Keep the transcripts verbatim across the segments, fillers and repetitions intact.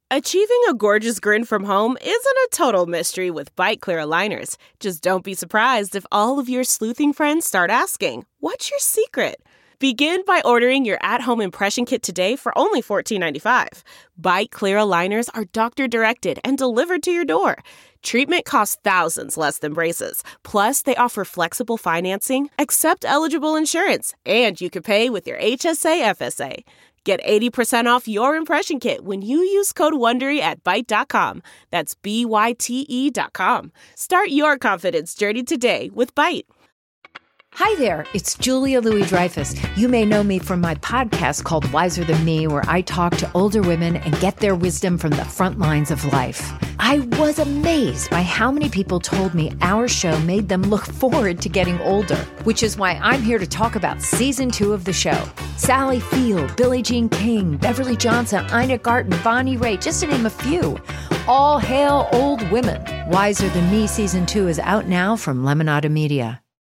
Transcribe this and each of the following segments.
Achieving a gorgeous grin from home isn't a total mystery with Byte Clear aligners. Just don't be surprised if all of your sleuthing friends start asking, "What's your secret?" Begin by ordering your at-home impression kit today for only fourteen ninety-five. Byte Clear aligners are doctor-directed and delivered to your door. Treatment costs thousands less than braces. Plus, they offer flexible financing, accept eligible insurance, and you can pay with your H S A F S A. Get eighty percent off your impression kit when you use code WONDERY at Byte dot com. That's B Y T E dot com. Start your confidence journey today with Byte. Hi there, it's Julia Louis-Dreyfus. You may know me from my podcast called Wiser Than Me, where I talk to older women and get their wisdom from the front lines of life. I was amazed by how many people told me our show made them look forward to getting older, which is why I'm here to talk about season two of the show. Sally Field, Billie Jean King, Beverly Johnson, Ina Garten, Bonnie Raitt, just to name a few. All hail old women. Wiser Than Me season two is out now from Lemonada Media.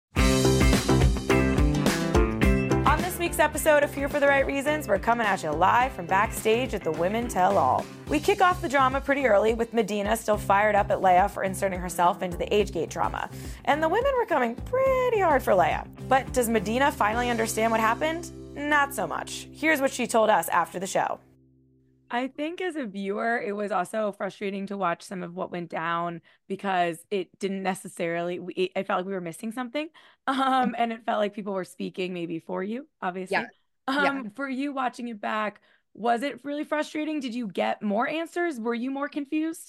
Episode of Here for the Right Reasons, we're coming at you live from backstage at the Women Tell All. We kick off the drama pretty early with Medina still fired up at Leia for inserting herself into the Agegate drama. And the women were coming pretty hard for Leia. But does Medina finally understand what happened? Not so much. Here's what she told us after the show. I think as a viewer, it was also frustrating to watch some of what went down because it didn't necessarily, we, I felt like we were missing something. Um, and it felt like people were speaking maybe for you, obviously. Yeah. Um, yeah. For you watching it back, was it really frustrating? Did you get more answers? Were you more confused?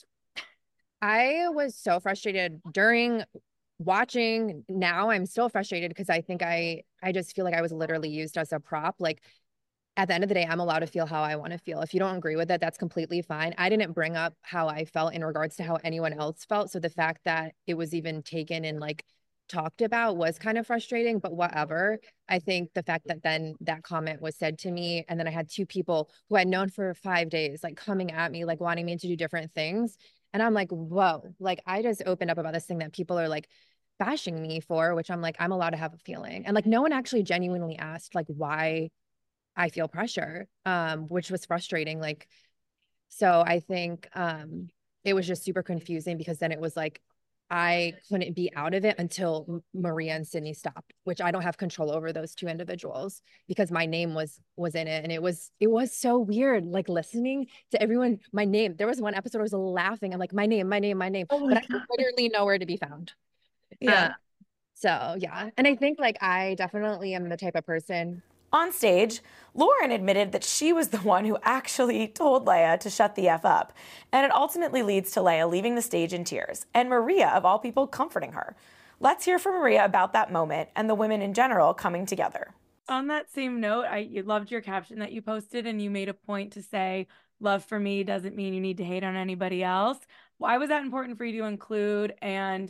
I was so frustrated during watching. Now I'm still frustrated because I think I, I just feel like I was literally used as a prop. Like, at the end of the day, I'm allowed to feel how I want to feel. If you don't agree with it, that's completely fine. I didn't bring up how I felt in regards to how anyone else felt. So the fact that it was even taken and like talked about was kind of frustrating, but whatever. I think the fact that then that comment was said to me, and then I had two people who I'd known for five days, like coming at me, like wanting me to do different things. And I'm like, whoa, like I just opened up about this thing that people are like bashing me for, which I'm like, I'm allowed to have a feeling. And like, no one actually genuinely asked like why I feel pressure, um, which was frustrating. Like, so I think um, it was just super confusing because then it was like, I couldn't be out of it until Maria and Sydney stopped, which I don't have control over those two individuals because my name was, was in it. And it was, it was so weird, like listening to everyone, my name. There was one episode I was laughing. I'm like, my name, my name, my name, oh my but God. I literally nowhere to be found. Yeah. Uh, so yeah. And I think like, I definitely am the type of person. On stage, Lauren admitted that she was the one who actually told Leia to shut the F up. And it ultimately leads to Leia leaving the stage in tears, and Maria, of all people, comforting her. Let's hear from Maria about that moment and the women in general coming together. On that same note, I you loved your caption that you posted, and you made a point to say, love for me doesn't mean you need to hate on anybody else. Why was that important for you to include? And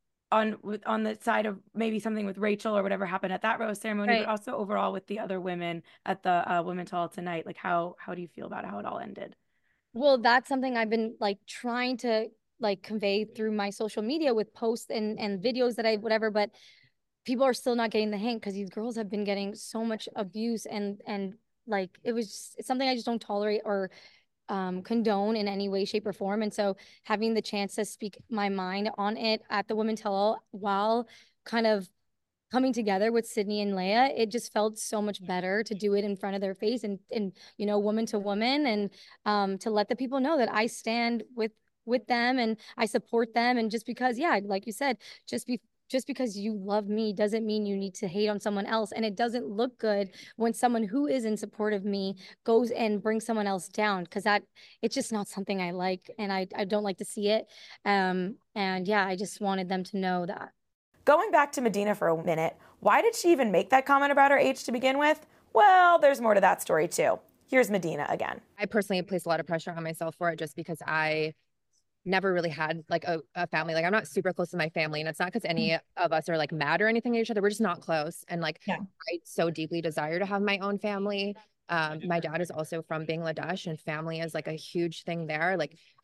on on the side of maybe something with Rachel or whatever happened at that rose ceremony, right, but also overall with the other women at the uh, Women Tell All tonight, like how how do you feel about how it all ended? Well, that's something I've been like trying to like convey through my social media with posts and and videos that I whatever, but people are still not getting the hint because these girls have been getting so much abuse and and like it was just, it's something I just don't tolerate or um condone in any way, shape, or form. And so having the chance to speak my mind on it at the Women Tell All while kind of coming together with Sydney and Leia, it just felt so much better to do it in front of their face and and you know, woman to woman, and um to let the people know that I stand with with them and I support them. And just because, yeah, like you said, just be just because you love me doesn't mean you need to hate on someone else. And it doesn't look good when someone who is in support of me goes and brings someone else down, because that it's just not something I like, and I, I don't like to see it. Um, and yeah, I just wanted them to know that. Going back to Medina for a minute, why did she even make that comment about her age to begin with? Well, there's more to that story too. Here's Medina again. I personally place a lot of pressure on myself for it just because I never really had like a, a family. Like I'm not super close to my family, and it's not because any of us are like mad or anything at each other. We're just not close. And like, yeah. I so deeply desire to have my own family. Um, my dad is also from Bangladesh, and family is like a huge thing there. Like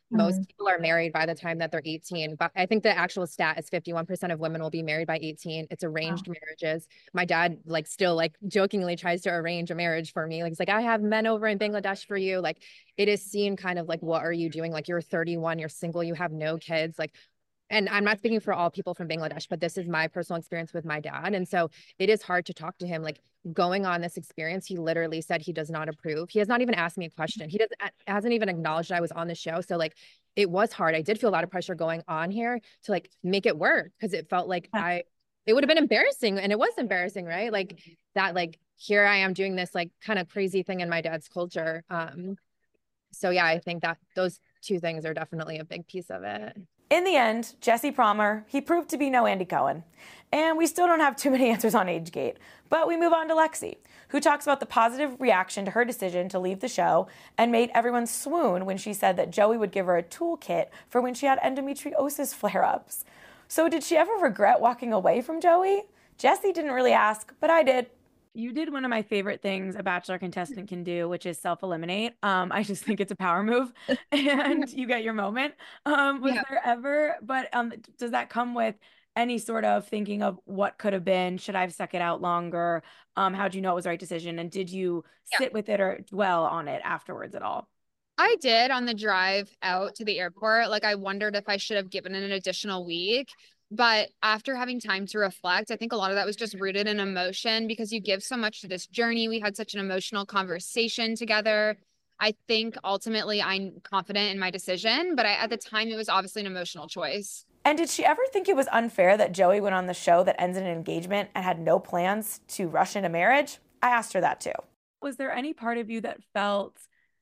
Most Mhm. people are married by the time that they're eighteen, but I think the actual stat is fifty-one percent of women will be married by eighteen. It's arranged marriages. My dad like still like jokingly tries to arrange a marriage for me. Like, he's like, I have men over in Bangladesh for you. Like, it is seen kind of like, what are you doing? Like, you're thirty-one, you're single, you have no kids. Like, and I'm not speaking for all people from Bangladesh, but this is my personal experience with my dad. And so it is hard to talk to him. Like, going on this experience, he literally said he does not approve. He has not even asked me a question. He doesn't hasn't even acknowledged I was on the show. So like, it was hard. I did feel a lot of pressure going on here to like make it work, because it felt like I it would have been embarrassing, and it was embarrassing, right? Like that, like here I am doing this like kind of crazy thing in my dad's culture. Um, so yeah, I think that those two things are definitely a big piece of it. In the end, Jesse Palmer, he proved to be no Andy Cohen. And we still don't have too many answers on AgeGate. But we move on to Lexi, who talks about the positive reaction to her decision to leave the show and made everyone swoon when she said that Joey would give her a toolkit for when she had endometriosis flare-ups. So did she ever regret walking away from Joey? Jesse didn't really ask, but I did. You did one of my favorite things a Bachelor contestant can do, which is self-eliminate. Um, I just think it's a power move, and you get your moment. Um, was Yeah. there ever, but um, does that come with any sort of thinking of what could have been? Should I have stuck it out longer? Um, how did you know it was the right decision? And did you Yeah. sit with it or dwell on it afterwards at all? I did on the drive out to the airport. Like, I wondered if I should have given it an additional week. But after having time to reflect, I think a lot of that was just rooted in emotion, because you give so much to this journey. We had such an emotional conversation together. I think ultimately I'm confident in my decision, but I, at the time it was obviously an emotional choice. And did she ever think it was unfair that Joey went on the show that ends in an engagement and had no plans to rush into marriage? I asked her that too. Was there any part of you that felt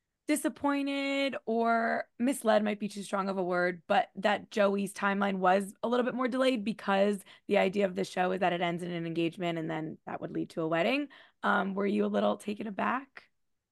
disappointed or misled, might be too strong of a word, but that Joey's timeline was a little bit more delayed, because the idea of the show is that it ends in an engagement and then that would lead to a wedding? Um, were you a little taken aback?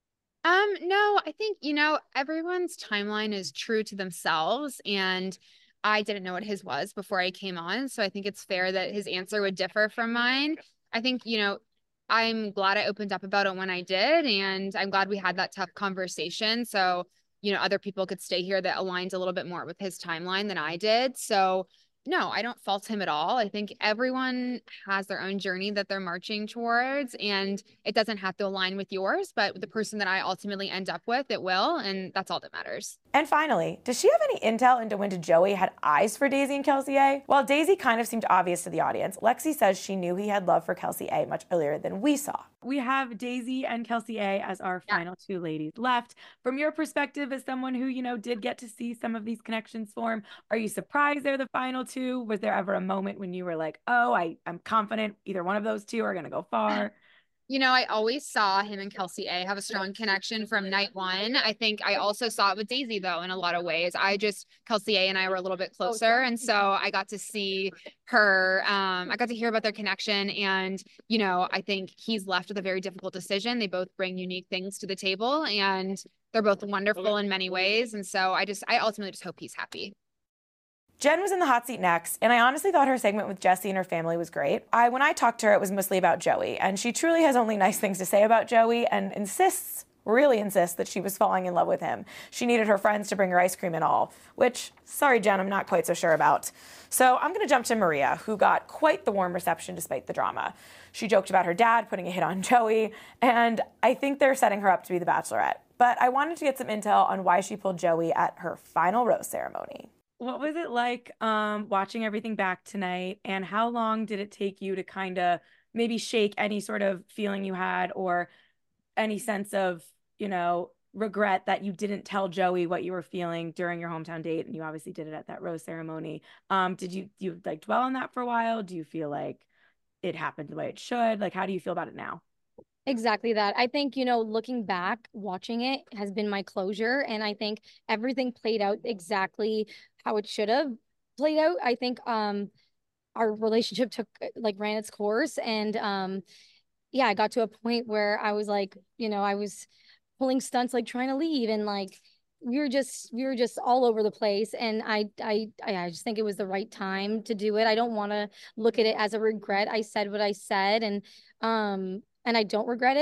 Um, no, I think, you know, everyone's timeline is true to themselves, and I didn't know what his was before I came on. So I think it's fair that his answer would differ from mine. I think, you know, I'm glad I opened up about it when I did, and I'm glad we had that tough conversation. So, you know, other people could stay here that aligned a little bit more with his timeline than I did. So no, I don't fault him at all. I think everyone has their own journey that they're marching towards, and it doesn't have to align with yours, but the person that I ultimately end up with, it will, and that's all that matters. And finally, does she have any intel into when Joey had eyes for Daisy and Kelsey A? While Daisy kind of seemed obvious to the audience, Lexi says she knew he had love for Kelsey A much earlier than we saw. We have Daisy and Kelsey A as our Yeah. final two ladies left. From your perspective, as someone who, you know, did get to see some of these connections form, are you surprised they're the final two? Was there ever a moment when you were like, oh, I, I'm confident either one of those two are going to go far? You know, I always saw him and Kelsey A have a strong connection from night one. I think I also saw it with Daisy, though, in a lot of ways. I just, Kelsey A and I were a little bit closer. And so I got to see her, um, I got to hear about their connection. And, you know, I think he's left with a very difficult decision. They both bring unique things to the table, and they're both wonderful in many ways. And so I just, I ultimately just hope he's happy. Jen was in the hot seat next, and I honestly thought her segment with Jesse and her family was great. I, when I talked to her, it was mostly about Joey, and she truly has only nice things to say about Joey and insists, really insists, that she was falling in love with him. She needed her friends to bring her ice cream and all, which, sorry, Jen, I'm not quite so sure about. So I'm going to jump to Maria, who got quite the warm reception despite the drama. She joked about her dad putting a hit on Joey, and I think they're setting her up to be the Bachelorette. But I wanted to get some intel on why she pulled Joey at her final rose ceremony. What was it like um, watching everything back tonight, and how long did it take you to kind of maybe shake any sort of feeling you had, or any sense of, you know, regret that you didn't tell Joey what you were feeling during your hometown date? And you obviously did it at that rose ceremony. Um, did you, you like dwell on that for a while? Do you feel like it happened the way it should? Like, how do you feel about it now? Exactly that. I think, you know, looking back, watching it has been my closure. And I think everything played out exactly how it should have played out. I think um our relationship took like ran its course. And um yeah, I got to a point where I was like, you know, I was pulling stunts, like trying to leave, and like we were just we were just all over the place. And I I I just think it was the right time to do it. I don't want to look at it as a regret. I said what I said, and um and I don't regret it.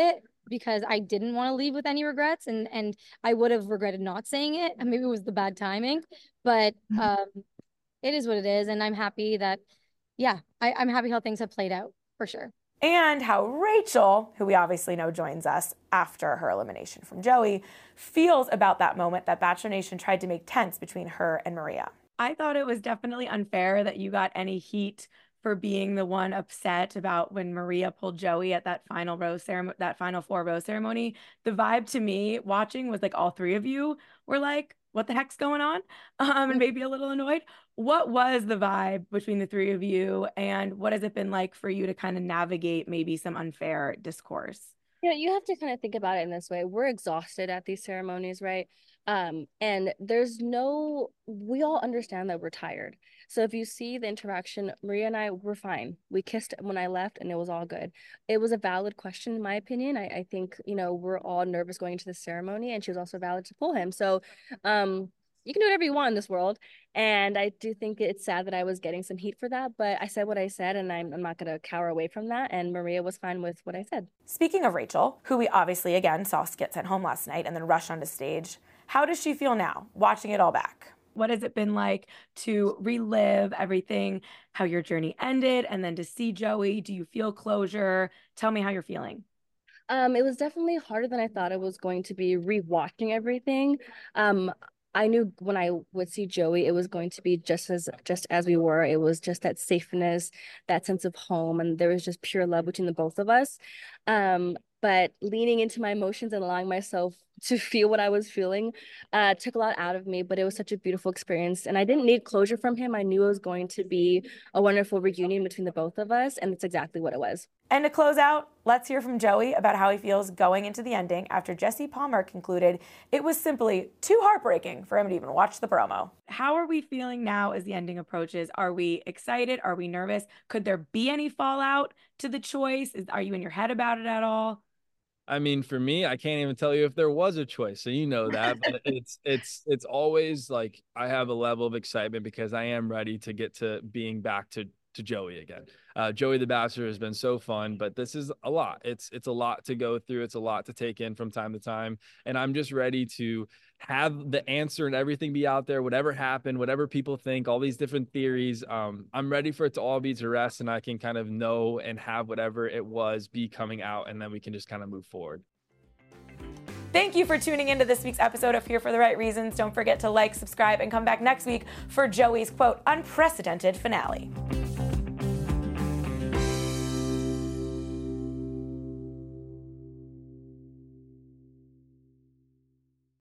because I didn't want to leave with any regrets, and and I would have regretted not saying it, and maybe it was the bad timing, but um, it is what it is, and I'm happy that, yeah, I, I'm happy how things have played out for sure. And how Rachel, who we obviously know joins us after her elimination from Joey, feels about that moment that Bachelor Nation tried to make tense between her and Maria. I thought it was definitely unfair that you got any heat for being the one upset about when Maria pulled Joey at that final rose ceremony, that final four rose ceremony. The vibe to me watching was like all three of you were like, what the heck's going on? Um, and maybe a little annoyed. What was the vibe between the three of you, and what has it been like for you to kind of navigate maybe some unfair discourse? Yeah, you have to kind of think about it in this way. We're exhausted at these ceremonies, right? Um, and there's no, we all understand that we're tired. So if you see the interaction, Maria and I were fine. We kissed when I left and it was all good. It was a valid question, in my opinion. I, I think, you know, we're all nervous going into the ceremony, and she was also valid to pull him. So um, you can do whatever you want in this world. And I do think it's sad that I was getting some heat for that, but I said what I said, and I'm, I'm not going to cower away from that. And Maria was fine with what I said. Speaking of Rachel, who we obviously again saw get sent home last night and then rush onto stage, how does she feel now, watching it all back? What has it been like to relive everything, how your journey ended, and then to see Joey? Do you feel closure? Tell me how you're feeling. Um, it was definitely harder than I thought it was going to be, rewatching everything. Um, I knew when I would see Joey, it was going to be just as just as we were. It was just that safeness, that sense of home, and there was just pure love between the both of us. Um, but leaning into my emotions and allowing myself to feel what I was feeling uh, took a lot out of me, but it was such a beautiful experience. And I didn't need closure from him. I knew it was going to be a wonderful reunion between the both of us, and that's exactly what it was. And to close out, let's hear from Joey about how he feels going into the ending after Jesse Palmer concluded it was simply too heartbreaking for him to even watch the promo. How are we feeling now as the ending approaches? Are we excited? Are we nervous? Could there be any fallout to the choice? Is, are you in your head about it at all? I mean, for me, I can't even tell you if there was a choice. So you know that, but it's it's it's always like I have a level of excitement because I am ready to get to being back to to Joey again. Uh, Joey the Bachelor has been so fun, but this is a lot. It's it's a lot to go through. It's a lot to take in from time to time, and I'm just ready to have the answer and everything be out there. Whatever happened, whatever people think, all these different theories. Um, I'm ready for it to all be to rest, and I can kind of know and have whatever it was be coming out, and then we can just kind of move forward. Thank you for tuning into this week's episode of Here for the Right Reasons. Don't forget to like, subscribe, and come back next week for Joey's, quote, unprecedented finale.